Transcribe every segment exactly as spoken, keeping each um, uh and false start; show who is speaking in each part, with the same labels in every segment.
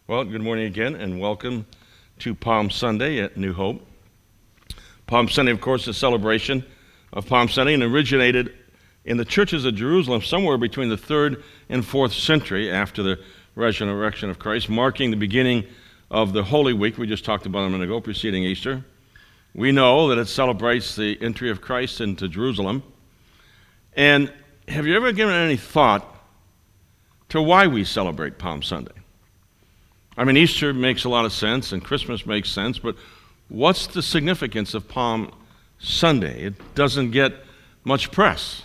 Speaker 1: Well, good morning again, and welcome to Palm Sunday at New Hope. Palm Sunday, of course, is a celebration of Palm Sunday and originated in the churches of Jerusalem somewhere between the third and fourth century after the resurrection of Christ, marking the beginning of the Holy Week we just talked about a minute ago, preceding Easter. We know that it celebrates the entry of Christ into Jerusalem. And have you ever given any thought to why we celebrate Palm Sunday? I mean, Easter makes a lot of sense, and Christmas makes sense, but what's the significance of Palm Sunday? It doesn't get much press.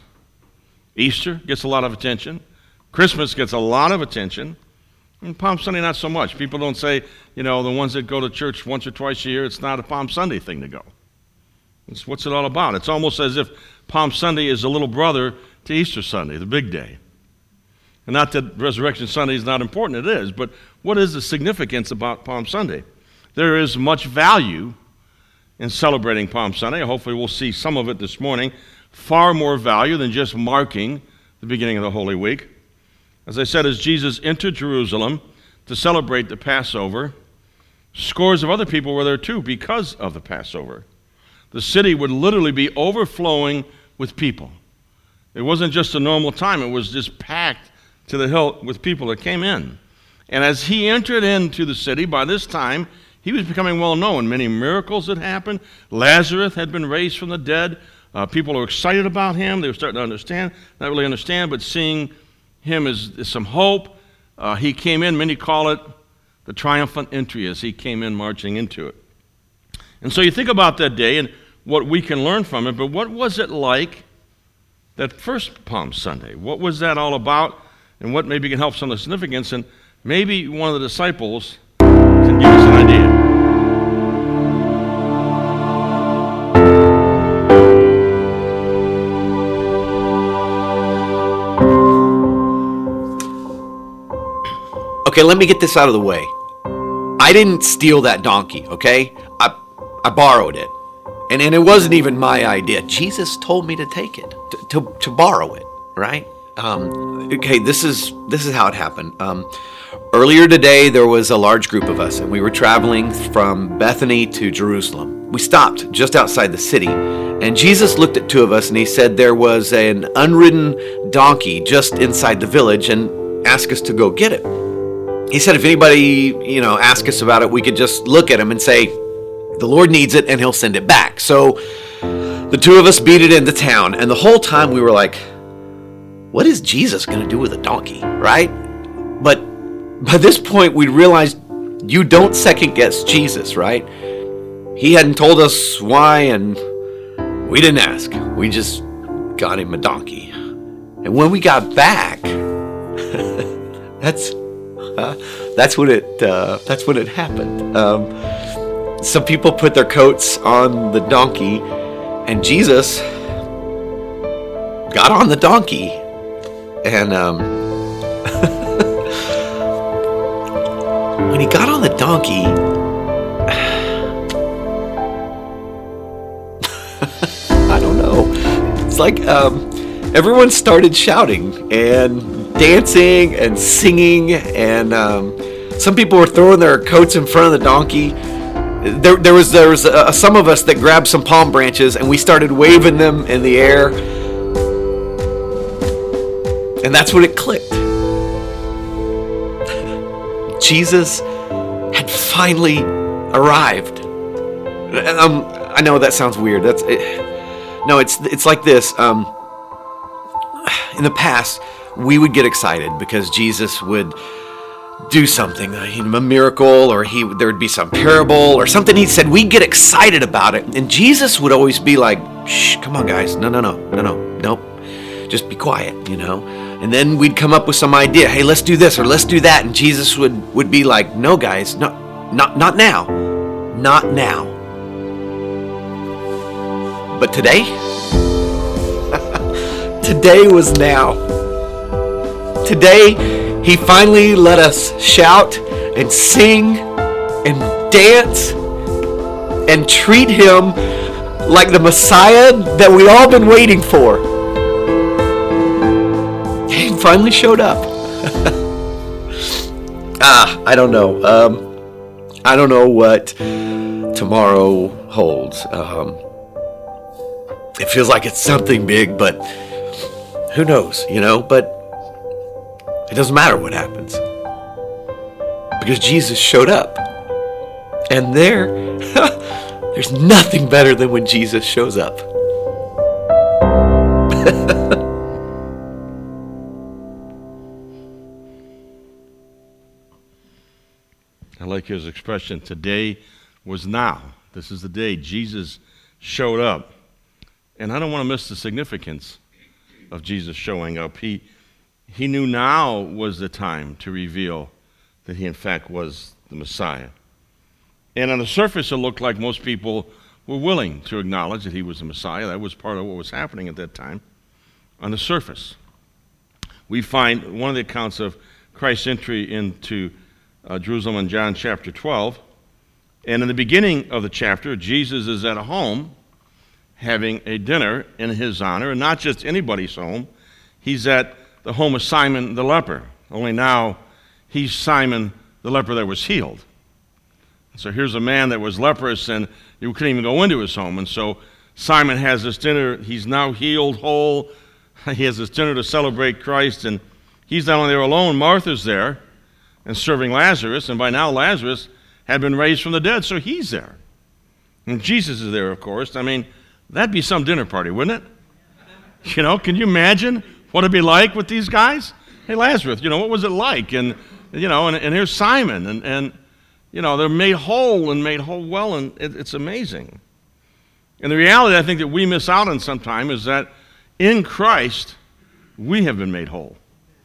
Speaker 1: Easter gets a lot of attention. Christmas gets a lot of attention. And Palm Sunday, not so much. People don't say, you know, the ones that go to church once or twice a year, it's not a Palm Sunday thing to go. It's what's it all about. It's almost as if Palm Sunday is a little brother to Easter Sunday, the big day. And not that Resurrection Sunday is not important, it is, but what is the significance about Palm Sunday? There is much value in celebrating Palm Sunday. Hopefully we'll see some of it this morning. Far more value than just marking the beginning of the Holy Week. As I said, as Jesus entered Jerusalem to celebrate the Passover, scores of other people were there too because of the Passover. The city would literally be overflowing with people. It wasn't just a normal time, it was just packed to the hilt with people that came in. And as he entered into the city, by this time, he was becoming well known. Many miracles had happened. Lazarus had been raised from the dead. Uh, people were excited about him. They were starting to understand, not really understand, but seeing him as, as some hope. Uh, he came in, many call it the triumphant entry, as he came in marching into it. And so you think about that day and what we can learn from it, but what was it like that first Palm Sunday? What was that all about? And what maybe can help some of the significance, and maybe one of the disciples can give us an idea.
Speaker 2: Okay, let me get this out of the way. I didn't steal that donkey, okay? I I borrowed it. And, and it wasn't even my idea. Jesus told me to take it, to, to, to borrow it, right? Um, okay, this is this is how it happened. Um, earlier today, there was a large group of us, and we were traveling from Bethany to Jerusalem. We stopped just outside the city, and Jesus looked at two of us, and he said there was an unridden donkey just inside the village, and asked us to go get it. He said if anybody, you know, asked us about it, we could just look at him and say, the Lord needs it, and he'll send it back. So the two of us beat it into town, and the whole time we were like, what is Jesus going to do with a donkey, right? But by this point, we realized you don't second guess Jesus, right? He hadn't told us why, and we didn't ask. We just got him a donkey. And when we got back, that's uh, that's when it uh, that's when it happened. Um, some people put their coats on the donkey, and Jesus got on the donkey. And um, when he got on the donkey, I don't know. It's like um, everyone started shouting and dancing and singing, and um, some people were throwing their coats in front of the donkey. There, there was there was uh, some of us that grabbed some palm branches and we started waving them in the air. And that's when it clicked. Jesus had finally arrived. Um, I know that sounds weird. That's it. No, it's it's like this. Um, in the past, we would get excited because Jesus would do something, a miracle, or he there would be some parable or something he said. We'd get excited about it, and Jesus would always be like, "Shh, come on, guys, no, no, no, no, no, nope, just be quiet," you know. And then we'd come up with some idea. Hey, let's do this or let's do that. And Jesus would, would be like, no, guys, no, not not now. Not now. But today? Today was now. Today, he finally let us shout and sing and dance and treat him like the Messiah that we all been waiting for. He finally showed up. Ah, I don't know. Um, I don't know what tomorrow holds. Um, it feels like it's something big, but who knows, you know? But it doesn't matter what happens, because Jesus showed up. And there, there's nothing better than when Jesus shows up.
Speaker 1: I like his expression, today was now. This is the day Jesus showed up. And I don't want to miss the significance of Jesus showing up. He, he knew now was the time to reveal that he in fact was the Messiah. And on the surface, it looked like most people were willing to acknowledge that he was the Messiah. That was part of what was happening at that time. On the surface, we find one of the accounts of Christ's entry into uh, Jerusalem in John chapter twelve. And in the beginning of the chapter, Jesus is at a home having a dinner in his honor, and not just anybody's home. He's at the home of Simon the leper, only now he's Simon the leper that was healed. So here's a man that was leprous, and you couldn't even go into his home. And so Simon has this dinner. He's now healed, whole. He has this dinner to celebrate Christ, and he's not only there alone. Martha's there and serving Lazarus, and by now Lazarus had been raised from the dead, so he's there. And Jesus is there, of course. I mean, that'd be some dinner party, wouldn't it? You know, can you imagine what it'd be like with these guys? Hey, Lazarus, you know, what was it like? And, you know, and, and here's Simon, and, and you know, they're made whole and made whole well, and it, it's amazing. And the reality I think that we miss out on sometime is that in Christ, we have been made whole.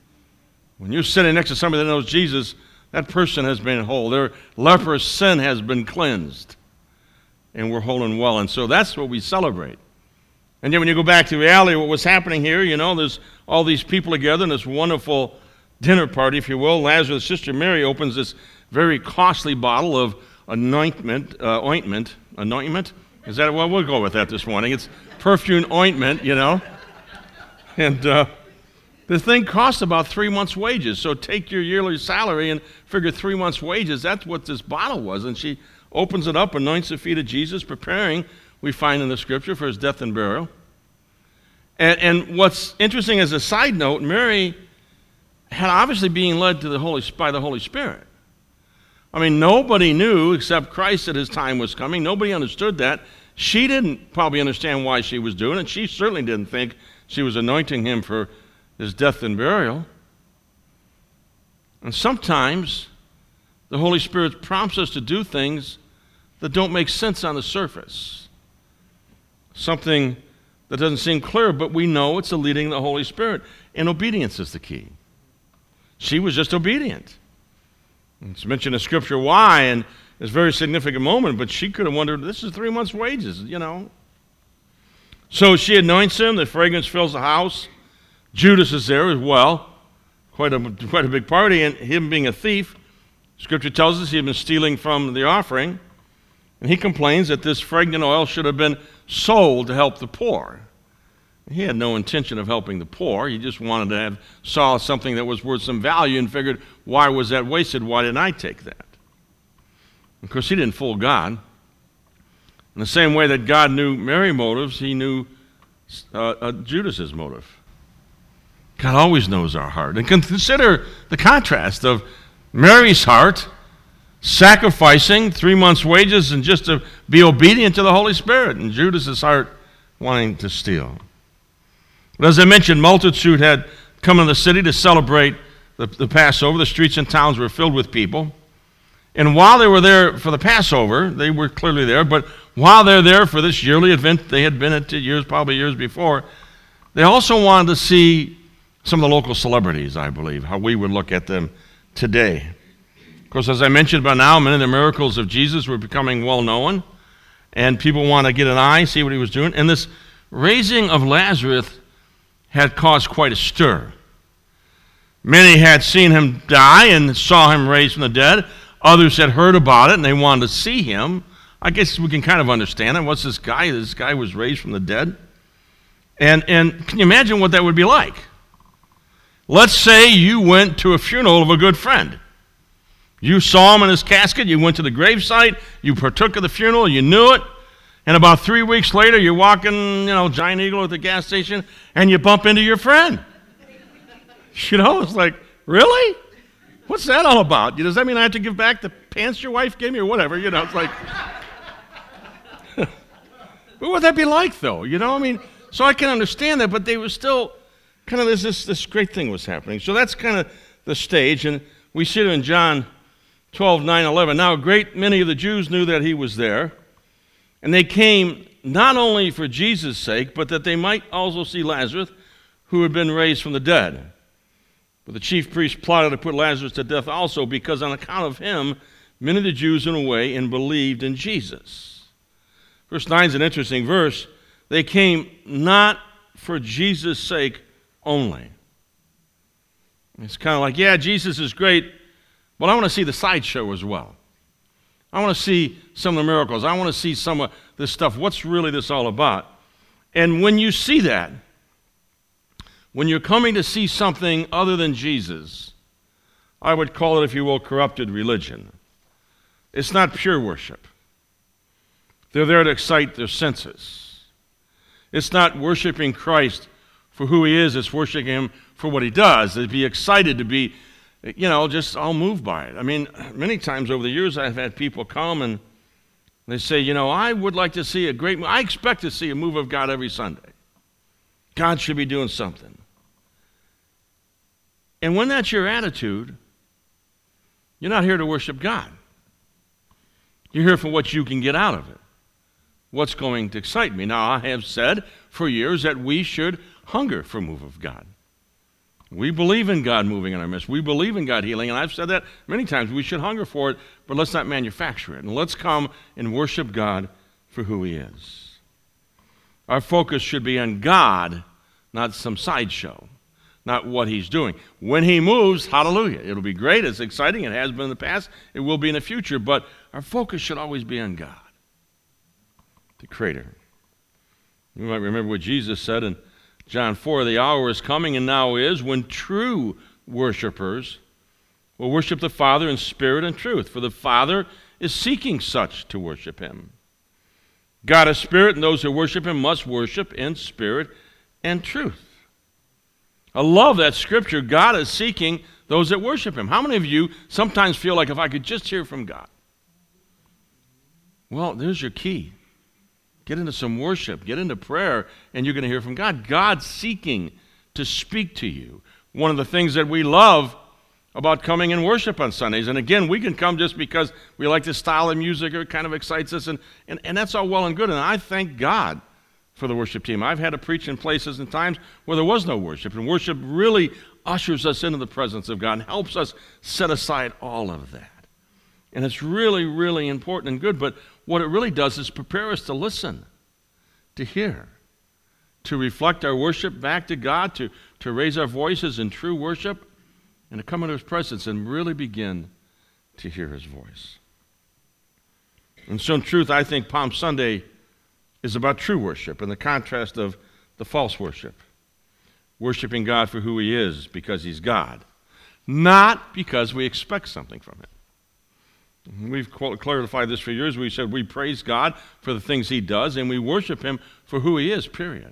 Speaker 1: When you're sitting next to somebody that knows Jesus, that person has been whole. Their leprous sin has been cleansed, and we're whole and well. And so that's what we celebrate. And yet when you go back to reality, what was happening here, you know, there's all these people together in this wonderful dinner party, if you will. Lazarus' sister Mary opens this very costly bottle of anointment, uh, ointment, anointment? Is that, well, we'll go with that this morning. It's perfume ointment, you know. And uh, the thing costs about three months' wages. So take your yearly salary and figure three months' wages. That's what this bottle was. And she opens it up, anoints the feet of Jesus, preparing, we find in the scripture, for his death and burial. And, and what's interesting as a side note, Mary had obviously being led to the Holy by the Holy Spirit. I mean, nobody knew except Christ that his time was coming. Nobody understood that. She didn't probably understand why she was doing it. She certainly didn't think she was anointing him for his death and burial. And sometimes the Holy Spirit prompts us to do things that don't make sense on the surface. Something that doesn't seem clear, but we know it's the leading of the Holy Spirit. And obedience is the key. She was just obedient. It's mentioned in Scripture why, and it's a very significant moment, but she could have wondered, this is three months' wages, you know. So she anoints him, the fragrance fills the house. Judas is there as well, quite a, quite a big party, and him being a thief, Scripture tells us he had been stealing from the offering, and he complains that this fragrant oil should have been sold to help the poor. He had no intention of helping the poor. He just wanted to have, saw something that was worth some value and figured, why was that wasted? Why didn't I take that? Of course, he didn't fool God. In the same way that God knew Mary's motives, he knew uh, uh, Judas's motive. God always knows our heart. And consider the contrast of Mary's heart sacrificing three months' wages and just to be obedient to the Holy Spirit, and Judas's heart wanting to steal. But as I mentioned, multitude had come in the city to celebrate the, the Passover. The streets and towns were filled with people. And while they were there for the Passover, they were clearly there, but while they're there for this yearly event they had been at years, probably years before, they also wanted to see some of the local celebrities, I believe, how we would look at them today. Of course, as I mentioned by now, many of the miracles of Jesus were becoming well known, and people want to get an eye, see what he was doing. And this raising of Lazarus had caused quite a stir. Many had seen him die and saw him raised from the dead. Others had heard about it and they wanted to see him. I guess we can kind of understand it. What's this guy? This guy was raised from the dead. And, and can you imagine what that would be like? Let's say you went to a funeral of a good friend. You saw him in his casket. You went to the gravesite. You partook of the funeral. You knew it. And about three weeks later, you're walking, you know, Giant Eagle at the gas station, and you bump into your friend. You know, it's like, really? What's that all about? Does that mean I have to give back the pants your wife gave me or whatever? You know, it's like, what would that be like, though? You know, I mean, so I can understand that, but they were still kind of, this, this, this great thing was happening. So that's kind of the stage, and we see it in John twelve, nine, eleven. Now, a great many of the Jews knew that he was there, and they came not only for Jesus' sake, but that they might also see Lazarus, who had been raised from the dead. But the chief priests plotted to put Lazarus to death also, because on account of him, many of the Jews went away and believed in Jesus. Verse nine is an interesting verse. They came not for Jesus' sake only. It's kind of like, yeah, Jesus is great, but I want to see the sideshow as well. I want to see some of the miracles. I want to see some of this stuff. What's really this all about? And when you see that, when you're coming to see something other than Jesus, I would call it, if you will, corrupted religion. It's not pure worship. They're there to excite their senses. It's not worshiping Christ for who he is. It's worshiping him for what he does. To be excited, to be, you know, just all moved by it. I mean, many times over the years I've had people come and they say, you know, I would like to see a great move. I expect to see a move of God every Sunday. God should be doing something. And when that's your attitude, you're not here to worship God. You're here for what you can get out of it. What's going to excite me? Now, I have said for years that we should hunger for a move of God. We believe in God moving in our midst. We believe in God healing, and I've said that many times. We should hunger for it, but let's not manufacture it. And let's come and worship God for who he is. Our focus should be on God, not some sideshow, not what he's doing. When he moves, hallelujah. It'll be great. It's exciting. It has been in the past. It will be in the future. But our focus should always be on God, the Creator. You might remember what Jesus said in John four, the hour is coming and now is when true worshipers will worship the Father in spirit and truth, for the Father is seeking such to worship him. God is spirit, and those who worship him must worship in spirit and truth. I love that scripture. God is seeking those that worship him. How many of you sometimes feel like, if I could just hear from God? Well, there's your key. Get into some worship, get into prayer, and you're going to hear from God. God's seeking to speak to you. One of the things that we love about coming and worship on Sundays, and again, we can come just because we like the style of music, or it kind of excites us, and, and, and that's all well and good, and I thank God for the worship team. I've had to preach in places and times where there was no worship, and worship really ushers us into the presence of God and helps us set aside all of that. And it's really, really important and good, but what it really does is prepare us to listen, to hear, to reflect our worship back to God, to, to raise our voices in true worship, and to come into his presence and really begin to hear his voice. And so in truth, I think Palm Sunday is about true worship in the contrast of the false worship. Worshiping God for who he is because he's God, not because we expect something from him. We've clarified this for years. We said we praise God for the things he does, and we worship him for who he is, period.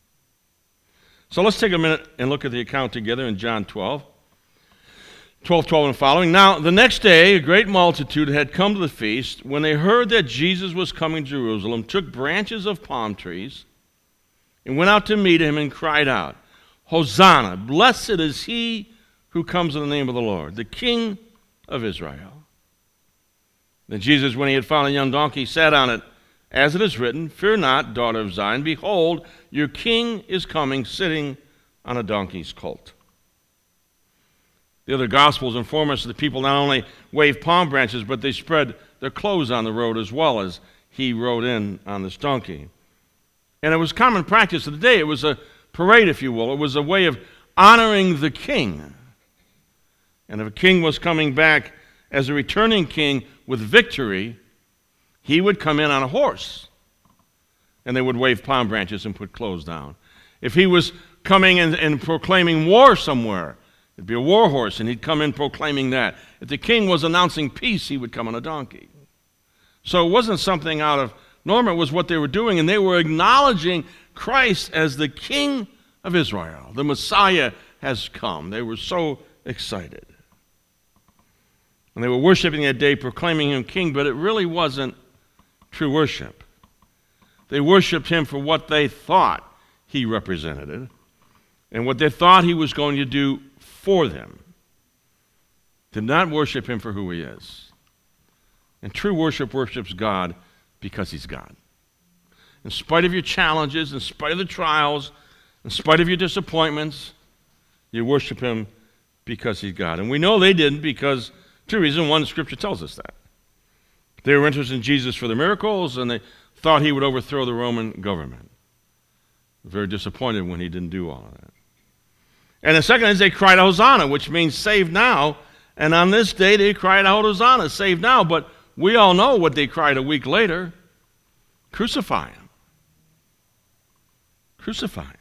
Speaker 1: So let's take a minute and look at the account together in John twelve. twelve, twelve and following. Now, the next day, a great multitude had come to the feast. When they heard that Jesus was coming to Jerusalem, took branches of palm trees and went out to meet him and cried out, Hosanna, blessed is he who comes in the name of the Lord, the King of Israel. Then Jesus, when he had found a young donkey, sat on it, as it is written, Fear not, daughter of Zion, behold, your king is coming, sitting on a donkey's colt. The other Gospels inform us that the people not only waved palm branches, but they spread their clothes on the road as well as he rode in on this donkey. And it was common practice of the day. It was a parade, if you will. It was a way of honoring the king. And if a king was coming back as a returning king with victory, he would come in on a horse, and they would wave palm branches and put clothes down. If he was coming and, and proclaiming war somewhere, It'd be a war horse, and he'd come in proclaiming that. If the king was announcing peace, he would come on a donkey. So it wasn't something out of norm, it was what they were doing, and they were acknowledging Christ as the King of Israel. The Messiah has come. They were so excited. And they were worshiping that day, proclaiming him king, but it really wasn't true worship. They worshiped him for what they thought he represented and what they thought he was going to do for them. Did not worship him for who he is. And true worship worships God because he's God. In spite of your challenges, in spite of the trials, in spite of your disappointments, you worship him because he's God. And we know they didn't because two reasons. One, Scripture tells us that. They were interested in Jesus for the miracles, and they thought he would overthrow the Roman government. Very disappointed when he didn't do all of that. And the second is they cried Hosanna, which means save now. And on this day they cried out Hosanna, save now. But we all know what they cried a week later. Crucify him. Crucify him.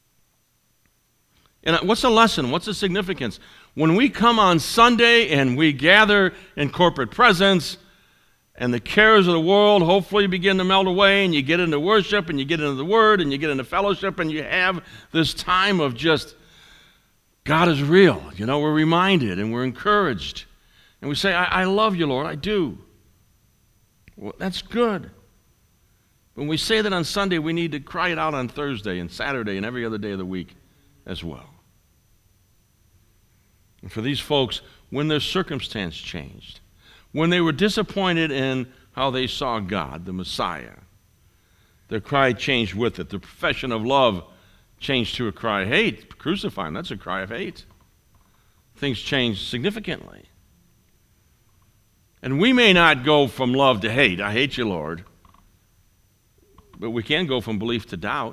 Speaker 1: And what's the lesson? What's the significance? When we come on Sunday and we gather in corporate presence and the cares of the world hopefully begin to melt away and you get into worship and you get into the Word and you get into fellowship and you have this time of just, God is real. You know, we're reminded and we're encouraged. And we say, I, I love you, Lord, I do. Well, that's good. When we say that on Sunday, we need to cry it out on Thursday and Saturday and every other day of the week as well. And for these folks, when their circumstance changed, when they were disappointed in how they saw God, the Messiah, their cry changed with it. The profession of love changed to a cry of hate. Crucify him, that's a cry of hate. Things changed significantly. And we may not go from love to hate. I hate you, Lord. But we can go from belief to doubt.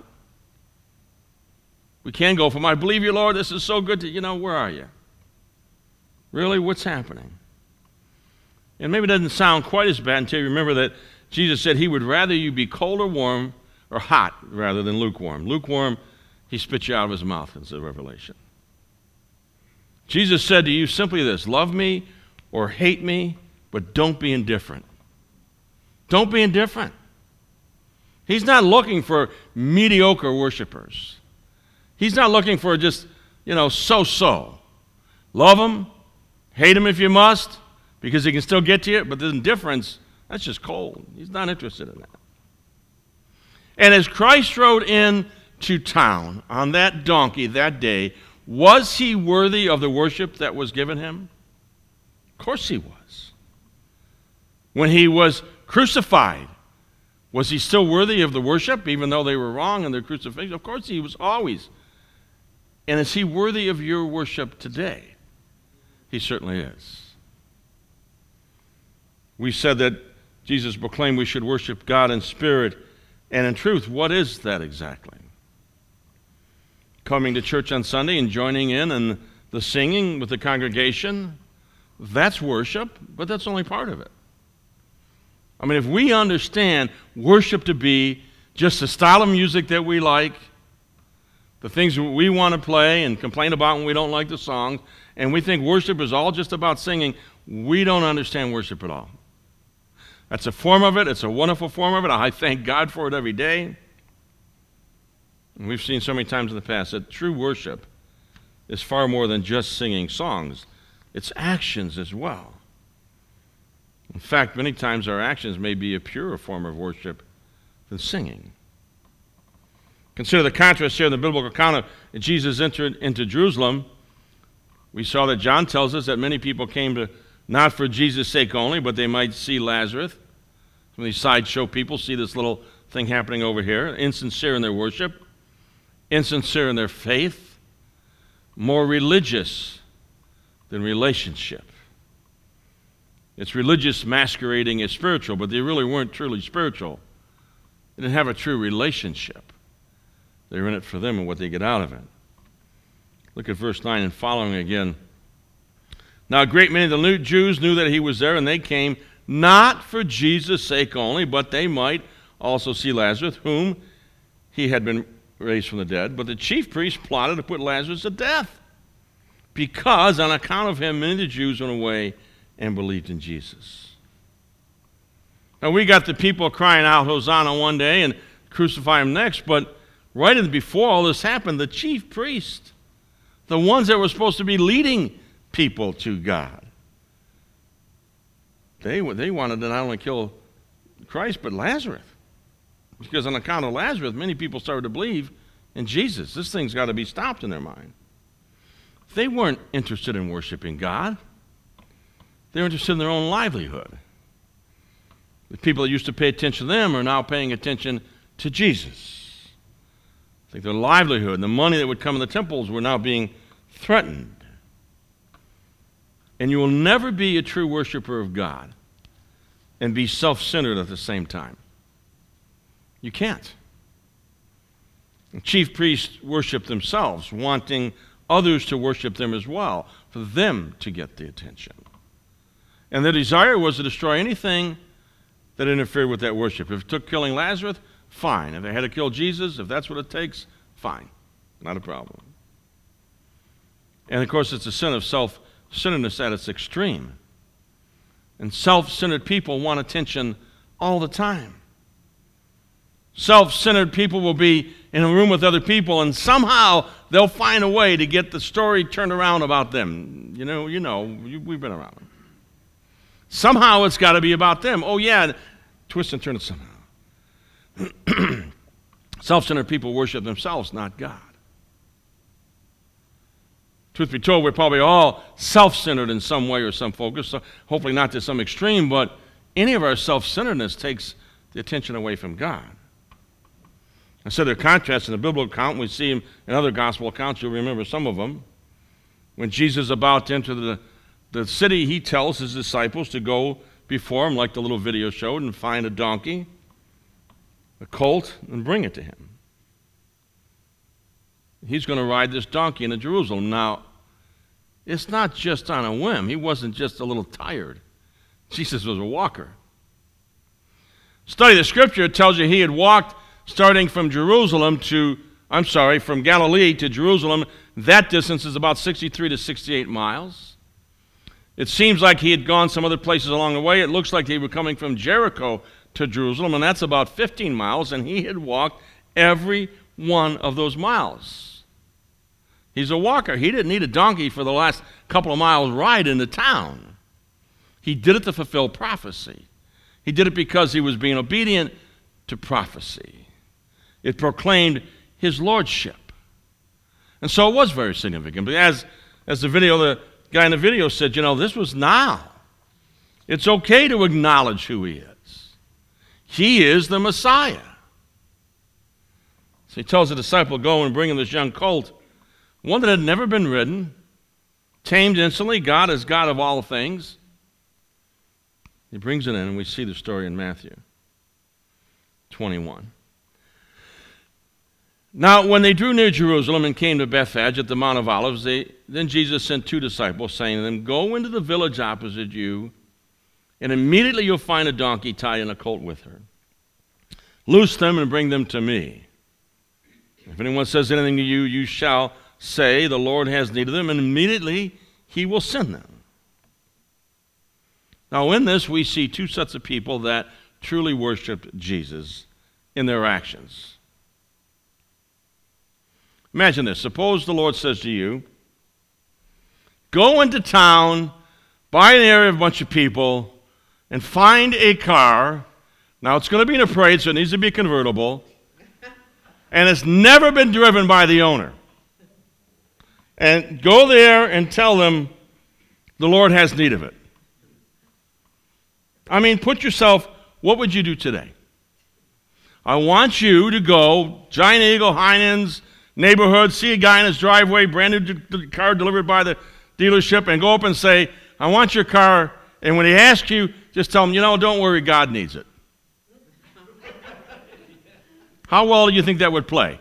Speaker 1: We can go from, I believe you, Lord, this is so good to, you know, where are you? Really, what's happening? And maybe it doesn't sound quite as bad until you remember that Jesus said he would rather you be cold or warm, or hot, rather than lukewarm. Lukewarm, he spit you out of his mouth, is the Revelation. Jesus said to you simply this, love me or hate me, but don't be indifferent. Don't be indifferent. He's not looking for mediocre worshipers. He's not looking for just, you know, so-so. Love him, hate him if you must, because he can still get to you, but the indifference, that's just cold. He's not interested in that. And as Christ rode into town on that donkey that day, was he worthy of the worship that was given him? Of course he was. When he was crucified, was he still worthy of the worship, even though they were wrong in their crucifixion? Of course he was always. And is he worthy of your worship today? He certainly is. We said that Jesus proclaimed we should worship God in spirit and in truth. What is that exactly? Coming to church on Sunday and joining in and the singing with the congregation, that's worship, but that's only part of it. I mean, if we understand worship to be just the style of music that we like, the things we want to play and complain about when we don't like the songs, and we think worship is all just about singing, we don't understand worship at all. That's a form of it. It's a wonderful form of it. I thank God for it every day. And we've seen so many times in the past that true worship is far more than just singing songs. It's actions as well. In fact, many times our actions may be a purer form of worship than singing. Consider the contrast here in the biblical account of Jesus entered into Jerusalem. We saw that John tells us that many people came to not for Jesus' sake only, but they might see Lazarus. Some of these sideshow people see this little thing happening over here, insincere in their worship, insincere in their faith, more religious than relationship. It's religious masquerading as spiritual, but they really weren't truly spiritual. They didn't have a true relationship. They were in it for them and what they get out of it. Look at verse nine and following again. Now a great many of the Jews knew that he was there, and they came not for Jesus' sake only, but they might also see Lazarus, whom he had been raised from the dead. But the chief priests plotted to put Lazarus to death, because on account of him, many of the Jews went away and believed in Jesus. Now, we got the people crying out, Hosanna one day and crucify him next, but right before all this happened, the chief priests, the ones that were supposed to be leading people to God, they, they wanted to not only kill Christ, but Lazarus. Because on account of Lazarus, many people started to believe in Jesus. This thing's got to be stopped in their mind. They weren't interested in worshiping God. They were interested in their own livelihood. The people that used to pay attention to them are now paying attention to Jesus. I think their livelihood and the money that would come in the temples were now being threatened. And you will never be a true worshiper of God and be self-centered at the same time. You can't. The chief priests worshiped themselves, wanting others to worship them as well, for them to get the attention. And their desire was to destroy anything that interfered with that worship. If it took killing Lazarus, fine. If they had to kill Jesus, if that's what it takes, fine. Not a problem. And of course, it's a sin of self-centeredness at its extreme. And self-centered people want attention all the time. Self-centered people will be in a room with other people, and somehow they'll find a way to get the story turned around about them. You know, you know, we've been around them. Somehow it's got to be about them. Oh, yeah, twist and turn it somehow. Self-centered people worship themselves, not God. Truth be told, we're probably all self-centered in some way or some focus, so hopefully not to some extreme, but any of our self-centeredness takes the attention away from God. And so there are contrasts in the biblical account. We see them in other gospel accounts. You'll remember some of them. When Jesus is about to enter the, the city, he tells his disciples to go before him, like the little video showed, and find a donkey, a colt, and bring it to him. He's going to ride this donkey into Jerusalem. Now, it's not just on a whim. He wasn't just a little tired. Jesus was a walker. Study the scripture. It tells you he had walked starting from Jerusalem to, I'm sorry, from Galilee to Jerusalem. That distance is about sixty-three to sixty-eight miles. It seems like he had gone some other places along the way. It looks like they were coming from Jericho to Jerusalem, and that's about fifteen miles, and he had walked every one of those miles. He's a walker. He didn't need a donkey for the last couple of miles ride into town. He did it to fulfill prophecy. He did it because he was being obedient to prophecy. It proclaimed his lordship. And so it was very significant. But as, as the video, the guy in the video said, you know, this was now. It's okay to acknowledge who he is. He is the Messiah. So he tells the disciple, go and bring him this young colt, one that had never been ridden, tamed instantly. God is God of all things. He brings it in, and we see the story in Matthew twenty-one. Now, when they drew near Jerusalem and came to Bethphage at the Mount of Olives, they, then Jesus sent two disciples, saying to them, go into the village opposite you, and immediately you'll find a donkey tied and a colt with her. Loose them and bring them to me. If anyone says anything to you, you shall say, the Lord has need of them, and immediately he will send them. Now, in this, we see two sets of people that truly worshiped Jesus in their actions. Imagine this. Suppose the Lord says to you, go into town, buy an area of a bunch of people, and find a car. Now, it's going to be in a parade, so it needs to be convertible, and it's never been driven by the owner. And go there and tell them the Lord has need of it. I mean, put yourself, what would you do today? I want you to go, Giant Eagle, Heinen's, neighborhood, see a guy in his driveway, brand new d- car delivered by the dealership, and go up and say, I want your car, and when he asks you, just tell him, you know, don't worry, God needs it. How well do you think that would play?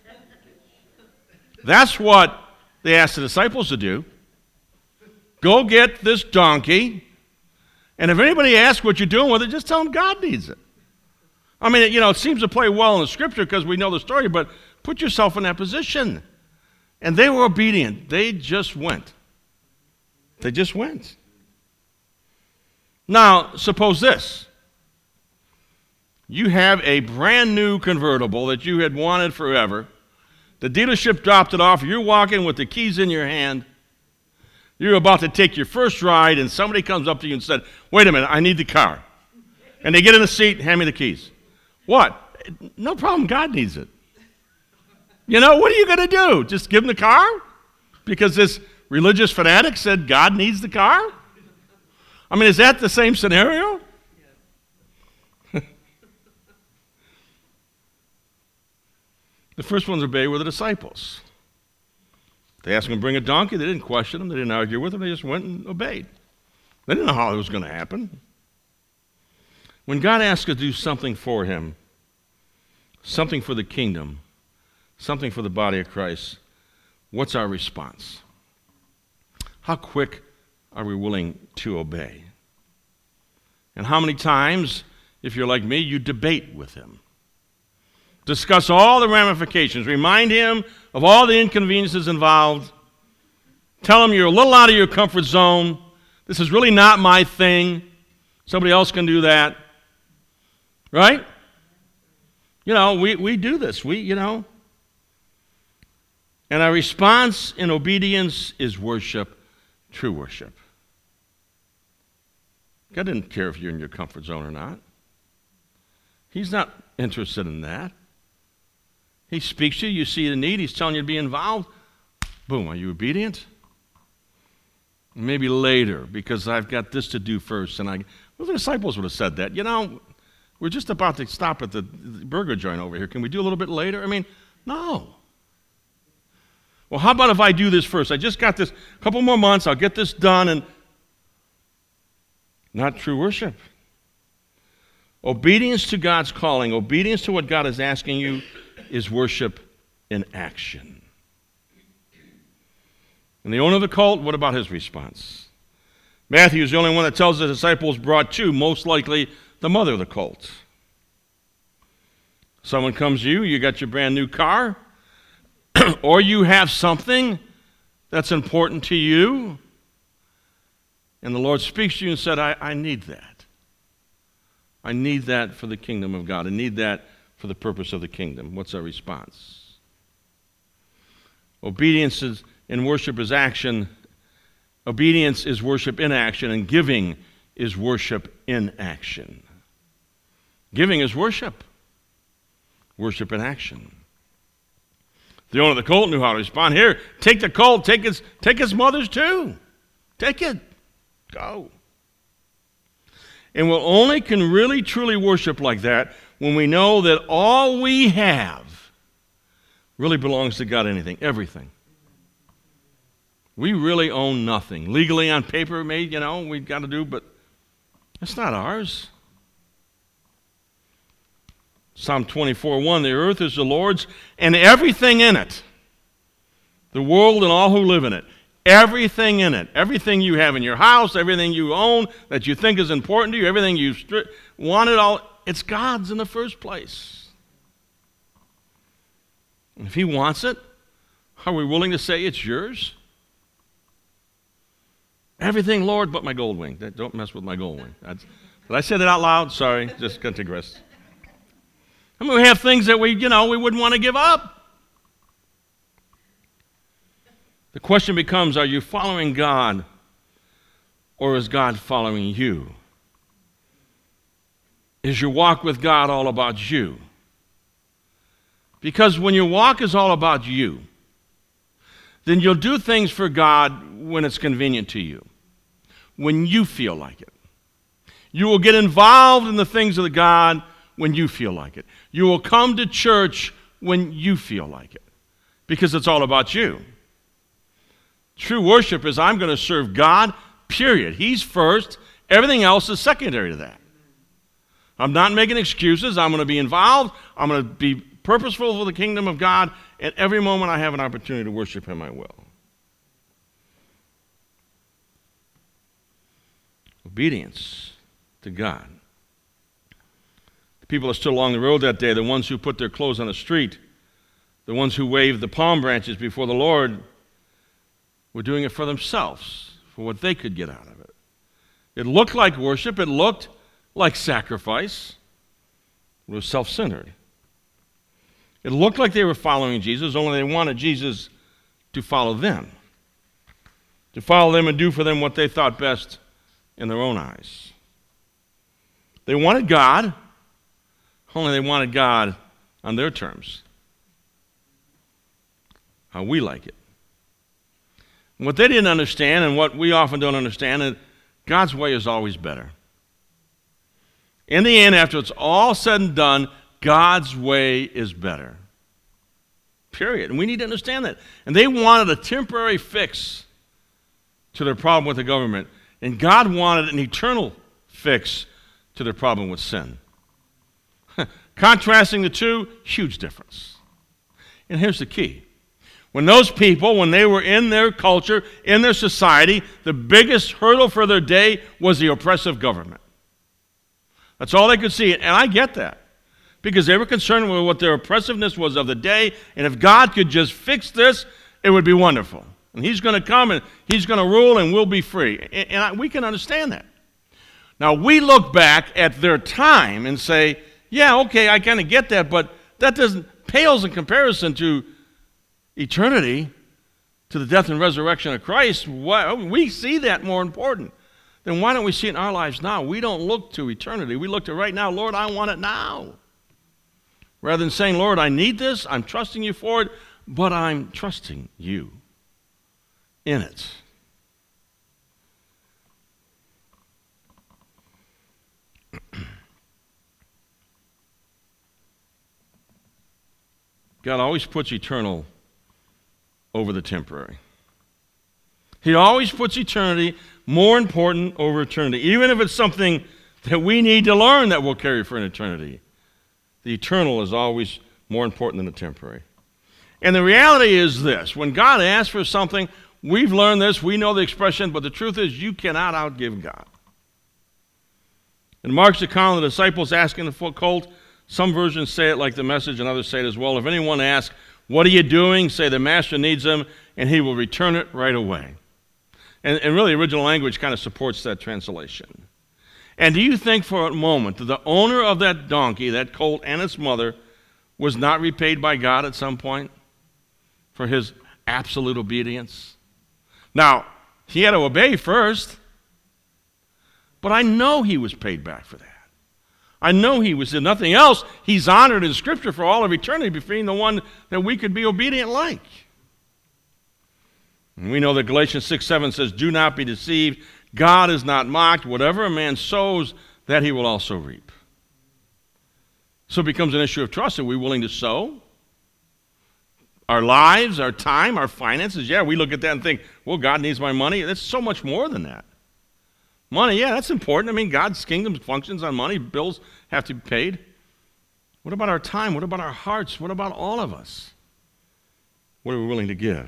Speaker 1: That's what they asked the disciples to do. Go get this donkey, and if anybody asks what you're doing with it, just tell them God needs it. I mean, you know, it seems to play well in the scripture because we know the story, but put yourself in that position. And they were obedient. They just went. They just went. Now, suppose this. You have a brand new convertible that you had wanted forever. The dealership dropped it off. You're walking with the keys in your hand. You're about to take your first ride, and somebody comes up to you and said, wait a minute, I need the car. And they get in the seat, hand me the keys. What? No problem, God needs it. You know, what are you going to do? Just give him the car? Because this religious fanatic said God needs the car? I mean, is that the same scenario? The first ones to obey were the disciples. They asked him to bring a donkey. They didn't question him. They didn't argue with him. They just went and obeyed. They didn't know how it was going to happen. When God asks us to do something for him, something for the kingdom, something for the body of Christ, what's our response? How quick are we willing to obey? And how many times, if you're like me, you debate with him? Discuss all the ramifications. Remind him of all the inconveniences involved. Tell him you're a little out of your comfort zone. This is really not my thing. Somebody else can do that. Right? You know, we, we do this. We, you know. And our response in obedience is worship, true worship. God didn't care if you're in your comfort zone or not. He's not interested in that. He speaks to you, you see the need, he's telling you to be involved. Boom, are you obedient? Maybe later, because I've got this to do first. And I, well, the disciples would have said that. You know, we're just about to stop at the burger joint over here. Can we do a little bit later? I mean, no. Well, how about if I do this first? I just got this, a couple more months, I'll get this done, and not true worship. Obedience to God's calling, obedience to what God is asking you, is worship in action. And the owner of the colt, what about his response? Matthew is the only one that tells the disciples brought two, most likely the mother of the colt. Someone comes to you, you got your brand new car, or you have something that's important to you, and the Lord speaks to you and said, I, I need that. I need that for the kingdom of God. I need that for the purpose of the kingdom. What's our response? Obedience is, in worship is action. Obedience is worship in action, and giving is worship in action. Giving is worship. Worship in action. The owner of the colt knew how to respond. Here, take the colt, take his, take his mother's too. Take it. Go. And we'll only can really truly worship like that when we know that all we have really belongs to God. Anything, everything. We really own nothing. Legally on paper, maybe, you know, we've got to do, but it's not ours. Psalm twenty-four one, the earth is the Lord's and everything in it. The world and all who live in it. Everything in it. Everything you have in your house, everything you own that you think is important to you, everything you stri- want it all, it's God's in the first place. And if he wants it, are we willing to say it's yours? Everything, Lord, but my gold wing. Don't mess with my gold wing. That's, did I say that out loud? Sorry, just got to digress. I mean, we have things that we, you know, we wouldn't want to give up. The question becomes, are you following God or is God following you? Is your walk with God all about you? Because when your walk is all about you, then you'll do things for God when it's convenient to you, when you feel like it. You will get involved in the things of God when you feel like it. You will come to church when you feel like it, because it's all about you. True worship is I'm going to serve God, period. He's first. Everything else is secondary to that. I'm not making excuses. I'm going to be involved. I'm going to be purposeful for the kingdom of God. At every moment I have an opportunity to worship him, I will. Obedience to God. The people that stood along the road that day, the ones who put their clothes on the street, the ones who waved the palm branches before the Lord, were doing it for themselves, for for what they could get out of it. It looked like worship. It looked like sacrifice. It was self-centered. It looked like they were following Jesus, only they wanted Jesus to follow them, to follow them and do for them what they thought best in their own eyes. They wanted God, only they wanted God on their terms, how we like it. And what they didn't understand, and what we often don't understand, is God's way is always better. In the end, after it's all said and done, God's way is better. Period. And we need to understand that. And they wanted a temporary fix to their problem with the government. And God wanted an eternal fix to their problem with sin. Contrasting the two, huge difference. And here's the key. When those people, when they were in their culture, in their society, the biggest hurdle for their day was the oppressive government. That's all they could see. And I get that. Because they were concerned with what their oppressiveness was of the day. And if God could just fix this, it would be wonderful. And he's going to come and he's going to rule and we'll be free. And, and I, we can understand that. Now, we look back at their time and say, yeah, okay, I kind of get that, but that doesn't pales in comparison to eternity, to the death and resurrection of Christ. Why, we see that more important. Then why don't we see it in our lives now? We don't look to eternity. We look to right now. Lord, I want it now. Rather than saying, Lord, I need this, I'm trusting you for it, but I'm trusting you in it. God always puts eternal over the temporary. He always puts eternity more important over eternity, even if it's something that we need to learn that we'll carry for an eternity. The eternal is always more important than the temporary. And the reality is this. When God asks for something, we've learned this, we know the expression, but the truth is you cannot outgive God. In Mark's account of the disciples asking the colt, some versions say it like the Message and others say it as well. If anyone asks, what are you doing? Say the master needs them and he will return it right away. And, and really the original language kind of supports that translation. And do you think for a moment that the owner of that donkey, that colt and its mother, was not repaid by God at some point for his absolute obedience? Now, he had to obey first, but I know he was paid back for that. I know he was, if nothing else, he's honored in Scripture for all of eternity, being the one that we could be obedient like. And we know that Galatians six seven says, do not be deceived. God is not mocked. Whatever a man sows, that he will also reap. So it becomes an issue of trust. Are we willing to sow? Our lives, our time, our finances? Yeah, we look at that and think, well, God needs my money. That's so much more than that. Money, yeah, that's important. I mean, God's kingdom functions on money. Bills have to be paid. What about our time? What about our hearts? What about all of us? What are we willing to give?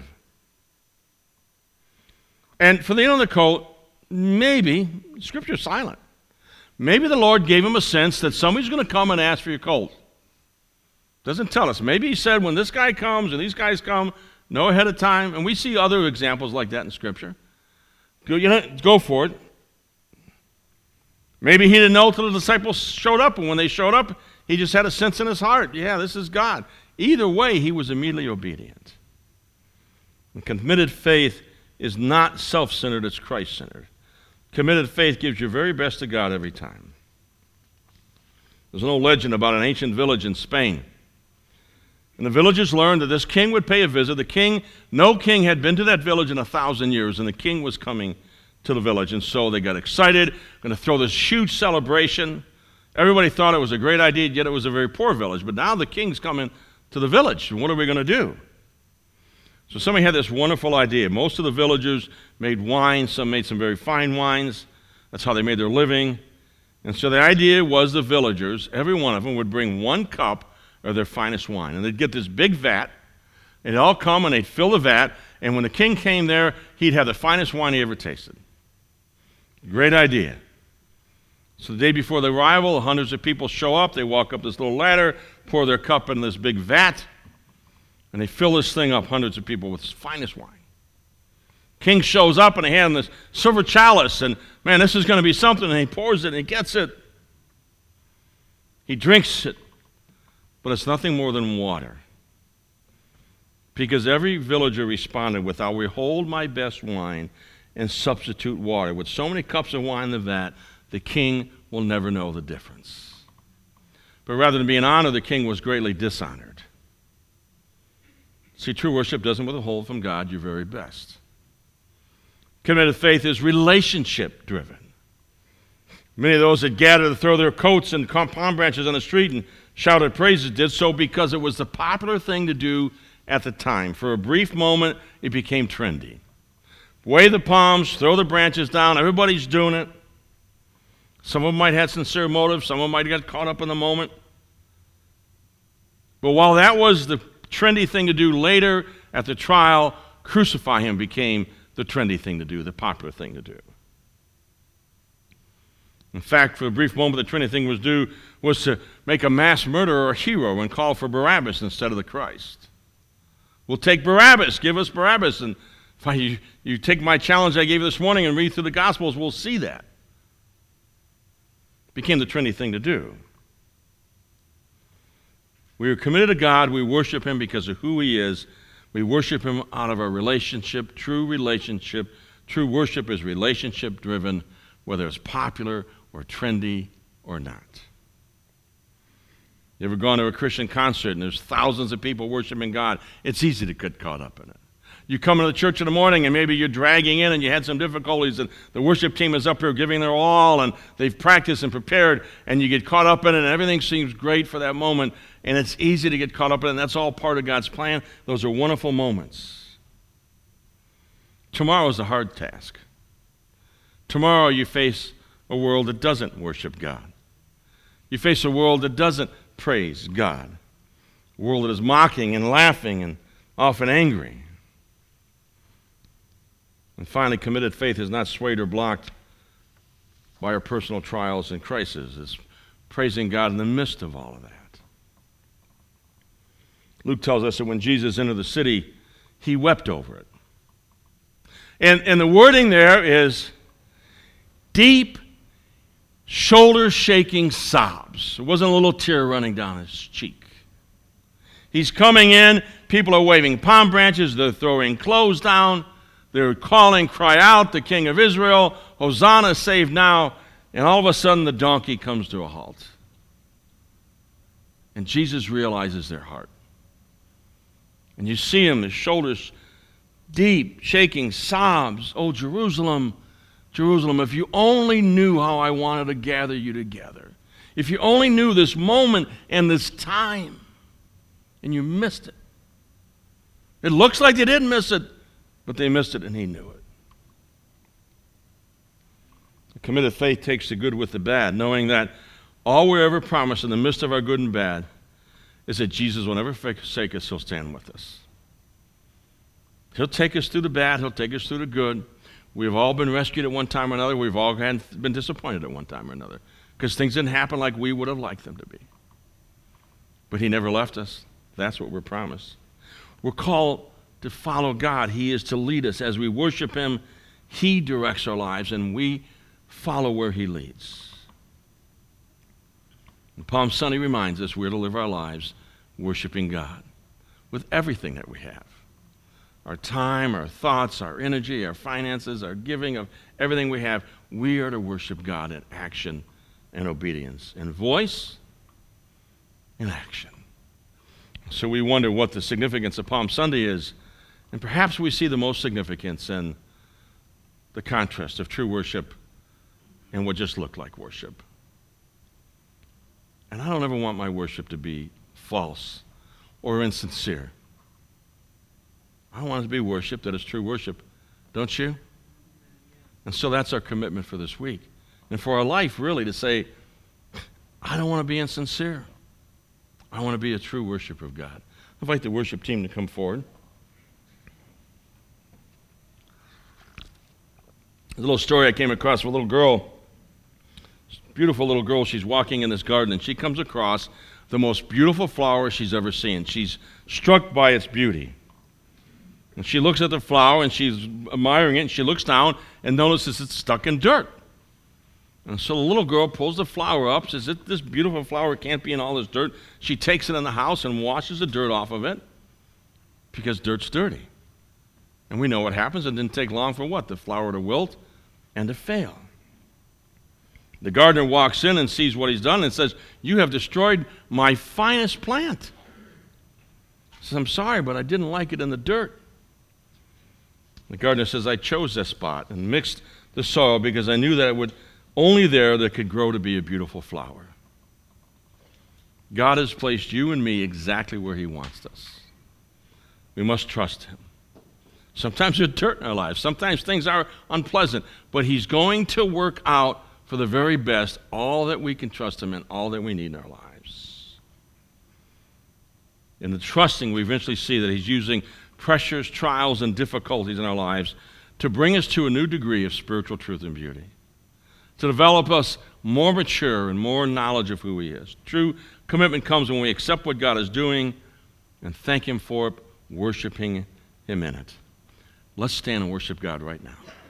Speaker 1: And for the owner of the colt, maybe, Scripture's silent. Maybe the Lord gave him a sense that somebody's going to come and ask for your colt. Doesn't tell us. Maybe he said when this guy comes and these guys come, know ahead of time. And we see other examples like that in Scripture. Go, you know, go for it. Maybe he didn't know until the disciples showed up, and when they showed up, he just had a sense in his heart, yeah, this is God. Either way, he was immediately obedient. And committed faith is not self-centered, it's Christ-centered. Committed faith gives your very best to God every time. There's an old legend about an ancient village in Spain. And the villagers learned that this king would pay a visit. The king, no king had been to that village in a thousand years, and the king was coming to the village. And so they got excited, going to throw this huge celebration. Everybody thought it was a great idea, yet it was a very poor village. But now the king's coming to the village, and what are we going to do? So somebody had this wonderful idea. Most of the villagers made wine. Some made some very fine wines. That's how they made their living. And so the idea was the villagers, every one of them, would bring one cup of their finest wine. And they'd get this big vat. They'd all come and they'd fill the vat. And when the king came there, he'd have the finest wine he ever tasted. Great idea. So the day before the arrival, hundreds of people show up. They walk up this little ladder, pour their cup in this big vat, and they fill this thing up, hundreds of people, with finest wine. King shows up and he hands him this silver chalice, and man, this is going to be something, and he pours it and he gets it. He drinks it, but it's nothing more than water. Because every villager responded with, "I'll withhold my best wine and substitute water. With so many cups of wine in the vat, the king will never know the difference." But rather than being honored, the king was greatly dishonored. See, true worship doesn't withhold from God your very best. Committed faith is relationship-driven. Many of those that gathered to throw their coats and palm branches on the street and shouted praises did so because it was the popular thing to do at the time. For a brief moment, it became trendy. Wave the palms, throw the branches down, everybody's doing it. Some of them might have sincere motives, some of them might have got caught up in the moment. But while that was the trendy thing to do, later at the trial, crucify him became the trendy thing to do, the popular thing to do. In fact, for a brief moment, the trendy thing was do was to make a mass murderer a hero and call for Barabbas instead of the Christ. We'll take Barabbas, give us Barabbas. And if I, you, you take my challenge I gave you this morning and read through the Gospels, we'll see that. It became the trendy thing to do. We are committed to God. We worship him because of who he is. We worship him out of our relationship, true relationship. True worship is relationship-driven, whether it's popular or trendy or not. You ever gone to a Christian concert and there's thousands of people worshiping God? It's easy to get caught up in it. You come into the church in the morning and maybe you're dragging in and you had some difficulties and the worship team is up here giving their all and they've practiced and prepared and you get caught up in it and everything seems great for that moment and it's easy to get caught up in it and that's all part of God's plan. Those are wonderful moments. Tomorrow is a hard task. Tomorrow you face a world that doesn't worship God. You face a world that doesn't praise God. A world that is mocking and laughing and often angry. And finally, committed faith is not swayed or blocked by our personal trials and crises. It's praising God in the midst of all of that. Luke tells us that when Jesus entered the city, he wept over it. And, and the wording there is deep, shoulder-shaking sobs. It wasn't a little tear running down his cheek. He's coming in. People are waving palm branches. They're throwing clothes down. They're calling, "Cry out, the King of Israel, Hosanna, save now." And all of a sudden, the donkey comes to a halt. And Jesus realizes their heart. And you see him, his shoulders deep, shaking sobs. "Oh, Jerusalem, Jerusalem, if you only knew how I wanted to gather you together. If you only knew this moment and this time, and you missed it." It looks like they didn't miss it, but they missed it and he knew it. A committed faith takes the good with the bad, knowing that all we're ever promised in the midst of our good and bad is that Jesus will never forsake us, he'll stand with us. He'll take us through the bad, he'll take us through the good. We've all been rescued at one time or another. We've all been disappointed at one time or another because things didn't happen like we would have liked them to be. But he never left us. That's what we're promised. We're called to follow God. He is to lead us. As we worship him, he directs our lives, and we follow where he leads. And Palm Sunday reminds us we're to live our lives worshiping God with everything that we have. Our time, our thoughts, our energy, our finances, our giving of everything we have, we are to worship God in action and obedience, in voice and action. So we wonder what the significance of Palm Sunday is, and perhaps we see the most significance in the contrast of true worship and what just looked like worship. And I don't ever want my worship to be false or insincere. I want it to be worship that is true worship, don't you? And so that's our commitment for this week. And for our life, really, to say, I don't want to be insincere. I want to be a true worshiper of God. I invite the worship team to come forward. A little story I came across of a little girl, beautiful little girl. She's walking in this garden, and she comes across the most beautiful flower she's ever seen. She's struck by its beauty. And she looks at the flower, and she's admiring it, and she looks down and notices it's stuck in dirt. And so the little girl pulls the flower up, says, this beautiful flower can't be in all this dirt. She takes it in the house and washes the dirt off of it because dirt's dirty. And we know what happens. It didn't take long for what? The flower to wilt and to fail. The gardener walks in and sees what he's done and says, you have destroyed my finest plant. He says, I'm sorry, but I didn't like it in the dirt. The gardener says, I chose this spot and mixed the soil because I knew that it would only there that could grow to be a beautiful flower. God has placed you and me exactly where he wants us. We must trust him. Sometimes there's dirt in our lives. Sometimes things are unpleasant, but he's going to work out for the very best all that we can trust him in, all that we need in our lives. In the trusting, we eventually see that he's using pressures, trials, and difficulties in our lives to bring us to a new degree of spiritual truth and beauty, to develop us more mature and more knowledge of who he is. True commitment comes when we accept what God is doing and thank him for it, worshiping him in it. Let's stand and worship God right now.